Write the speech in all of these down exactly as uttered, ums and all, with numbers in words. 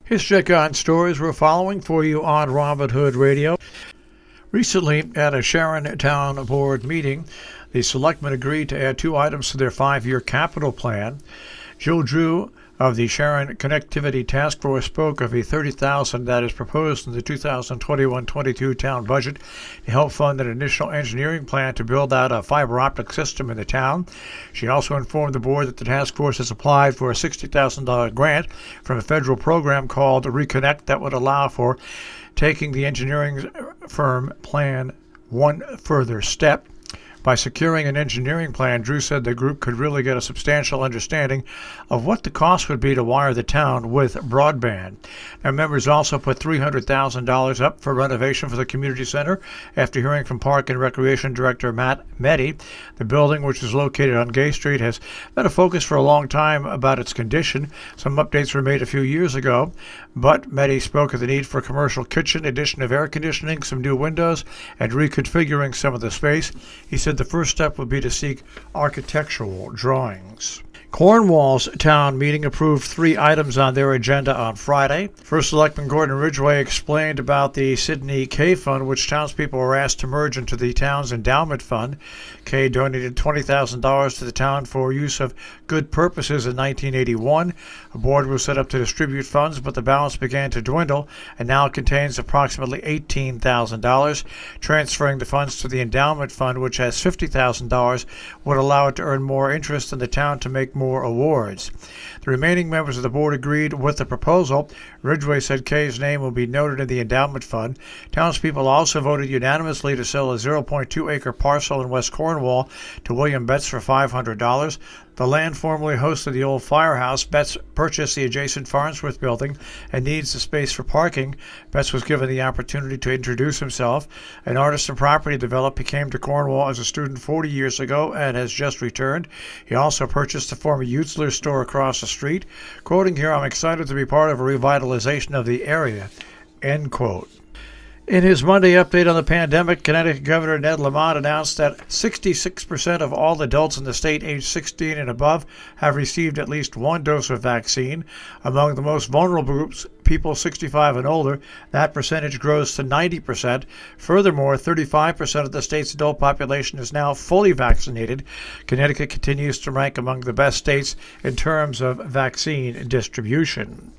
Here's check on stories we're following for you on Robin Hood Radio. Recently, at a Sharon Town Board meeting, the selectmen agreed to add two items to their five-year capital plan. Jill Drew of the Sharon Connectivity Task Force spoke of a thirty thousand dollars that is proposed in the two thousand twenty-one twenty-two town budget to help fund an initial engineering plan to build out a fiber optic system in the town. She also informed the board that the task force has applied for a sixty thousand dollars grant from a federal program called Reconnect that would allow for taking the engineering firm plan one further step. By securing an engineering plan, Drew said the group could really get a substantial understanding of what the cost would be to wire the town with broadband. Now, members also put three hundred thousand dollars up for renovation for the community center after hearing from Park and Recreation Director Matt Meddy. The building, which is located on Gay Street, has been a focus for a long time about its condition. Some updates were made a few years ago, but Meddy spoke of the need for a commercial kitchen, addition of air conditioning, some new windows, and reconfiguring some of the space. He said the first step would be to seek architectural drawings. Cornwall's town meeting approved three items on their agenda on Friday. First Selectman Gordon Ridgway explained about the Sidney K Fund, which townspeople were asked to merge into the town's endowment fund. K donated twenty thousand dollars to the town for use of good purposes in nineteen eighty-one. A board was set up to distribute funds, but the balance began to dwindle and now contains approximately eighteen thousand dollars. Transferring the funds to the endowment fund, which has fifty thousand dollars, would allow it to earn more interest in the town to make more awards. The remaining members of the board agreed with the proposal. Ridgway said Kay's name will be noted in the endowment fund. Townspeople also voted unanimously to sell a zero point two acre parcel in West Cornwall to William Betts for five hundred dollars. The land formerly hosted the old firehouse. Betts purchased the adjacent Farnsworth building and needs the space for parking. Betts was given the opportunity to introduce himself. An artist and property developer came to Cornwall as a student forty years ago and has just returned. He also purchased the former Utzler store across the street. Quoting here, "I'm excited to be part of a revitalization of the area." End quote. In his Monday update on the pandemic, Connecticut Governor Ned Lamont announced that sixty-six percent of all adults in the state aged sixteen and above have received at least one dose of vaccine. Among the most vulnerable groups, people sixty-five and older, that percentage grows to ninety percent. Furthermore, thirty-five percent of the state's adult population is now fully vaccinated. Connecticut continues to rank among the best states in terms of vaccine distribution.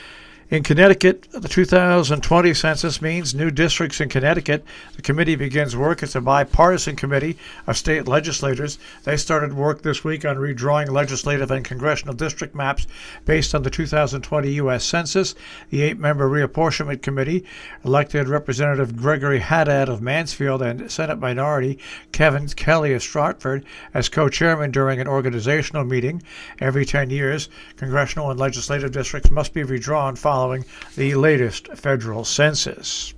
In Connecticut, the two thousand twenty census means new districts in Connecticut. The committee begins work. It's a bipartisan committee of state legislators. They started work this week on redrawing legislative and congressional district maps based on the two thousand twenty U S Census. The eight-member reapportionment committee elected Representative Gregory Haddad of Mansfield and Senate Minority Kevin Kelly of Stratford as co-chairman during an organizational meeting. Every ten years, congressional and legislative districts must be redrawn following the latest federal census.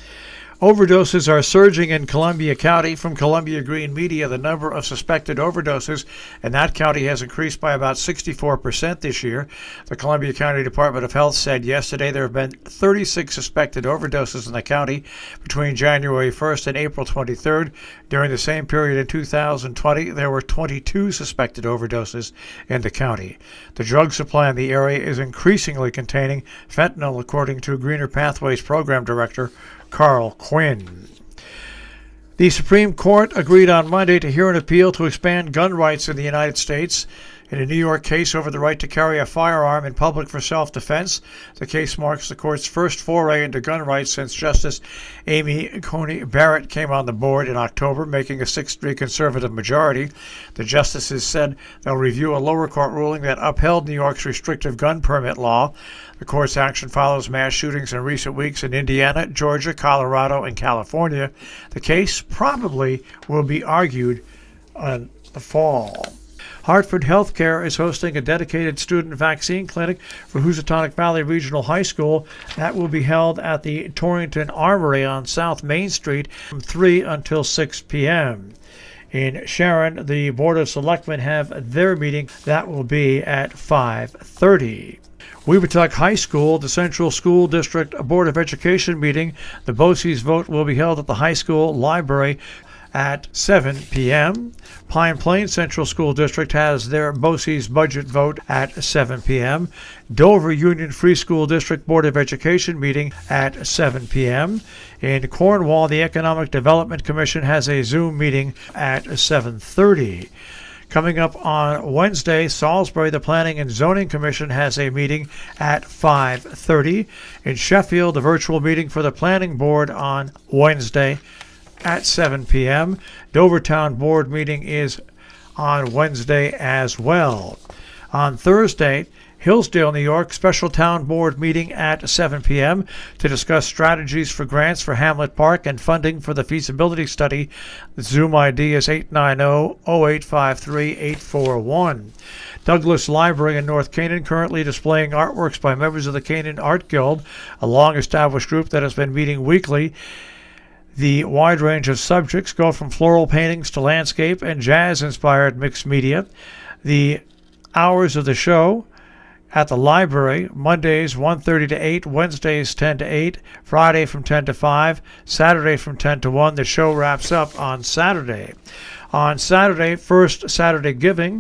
Overdoses are surging in Columbia County. From Columbia Green Media, the number of suspected overdoses in that county has increased by about sixty-four percent this year. The Columbia County Department of Health said yesterday there have been thirty-six suspected overdoses in the county between January first and April twenty-third. During the same period in two thousand twenty, there were twenty-two suspected overdoses in the county. The drug supply in the area is increasingly containing fentanyl, according to Greener Pathways Program Director Carl Quinn. The Supreme Court agreed on Monday to hear an appeal to expand gun rights in the United States. In a New York case over the right to carry a firearm in public for self-defense, the case marks the court's first foray into gun rights since Justice Amy Coney Barrett came on the board in October, making a six three conservative majority. The justices said they'll review a lower court ruling that upheld New York's restrictive gun permit law. The court's action follows mass shootings in recent weeks in Indiana, Georgia, Colorado, and California. The case probably will be argued in the fall. Hartford Healthcare is hosting a dedicated student vaccine clinic for Housatonic Valley Regional High School. That will be held at the Torrington Armory on South Main Street from three until six p.m. In Sharon, the Board of Selectmen have their meeting. That will be at five thirty. Weebutuck High School, the Central School District Board of Education meeting. The BOCES vote will be held at the high school library at seven p.m. Pine Plains Central School District has their BOCES budget vote at seven p.m. Dover Union Free School District Board of Education meeting at seven p.m. In Cornwall, the Economic Development Commission has a Zoom meeting at seven thirty. Coming up on Wednesday, Salisbury, the Planning and Zoning Commission has a meeting at five thirty. In Sheffield, the virtual meeting for the Planning Board on Wednesday at seven p.m. Dover Town Board meeting is on Wednesday as well. On Thursday, Hillsdale, New York, special town board meeting at seven p.m. to discuss strategies for grants for Hamlet Park and funding for the feasibility study. The Zoom I D is eight nine zero, zero eight five three, eight four one. Douglas Library in North Canaan currently displaying artworks by members of the Canaan Art Guild, a long-established group that has been meeting weekly. The wide range of subjects go from floral paintings to landscape and jazz-inspired mixed media. The hours of the show at the library: Mondays one thirty to eight, Wednesdays ten to eight, Friday from ten to five, Saturday from ten to one. The show wraps up on Saturday. On Saturday, First Saturday Giving.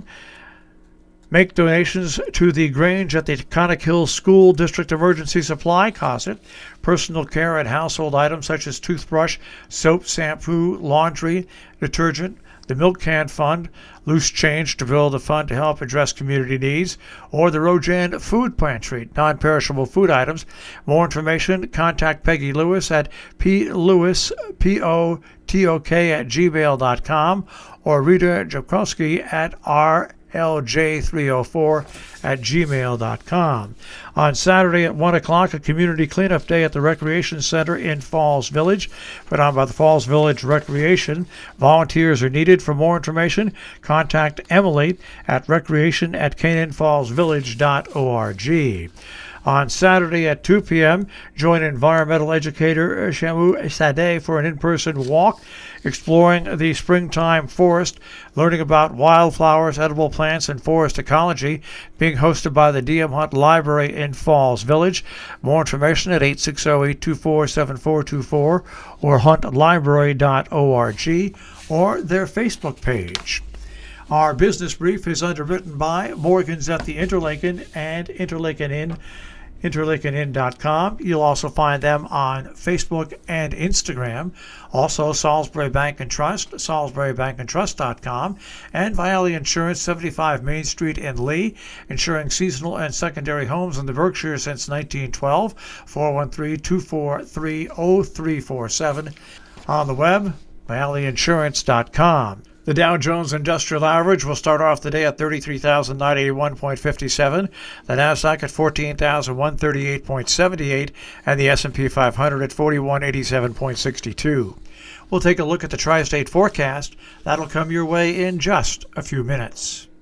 Make donations to the Grange at the Conic Hill School District Emergency Supply Closet. Personal care and household items such as toothbrush, soap, shampoo, laundry, detergent, the Milk Can Fund, loose change to build a fund to help address community needs, or the Rojan Food Pantry, non-perishable food items. More information, contact Peggy Lewis at plewis, P O T O K at gmail dot com, or Rita Jakowski at r L J three oh four at gmail dot com. On Saturday at one o'clock, a community cleanup day at the Recreation Center in Falls Village, put on by the Falls Village Recreation. Volunteers are needed. For more information, contact Emily at recreation at canaan falls village dot org. On Saturday at two p.m., join environmental educator Shamu Sadeh for an in-person walk exploring the springtime forest, learning about wildflowers, edible plants, and forest ecology, being hosted by the D M Hunt Library in Falls Village. More information at eight six zero, eight two four, seven four two four or hunt library dot org or their Facebook page. Our business brief is underwritten by Morgan's at the Interlaken and Interlaken Inn, interlaken inn dot com. You'll also find them on Facebook and Instagram. Also, Salisbury Bank and Trust, salisbury bank and trust dot com, and Viale Insurance, seventy-five Main Street in Lee, insuring seasonal and secondary homes in the Berkshires since nineteen twelve. four one three, two four three, zero three four seven. On the web, viale insurance dot com. The Dow Jones Industrial Average will start off the day at thirty-three thousand nine hundred eighty-one point five seven, the Nasdaq at fourteen thousand one hundred thirty-eight point seven eight, and the S and P five hundred at forty-one eighty-seven point six two. We'll take a look at the tri-state forecast. That'll come your way in just a few minutes.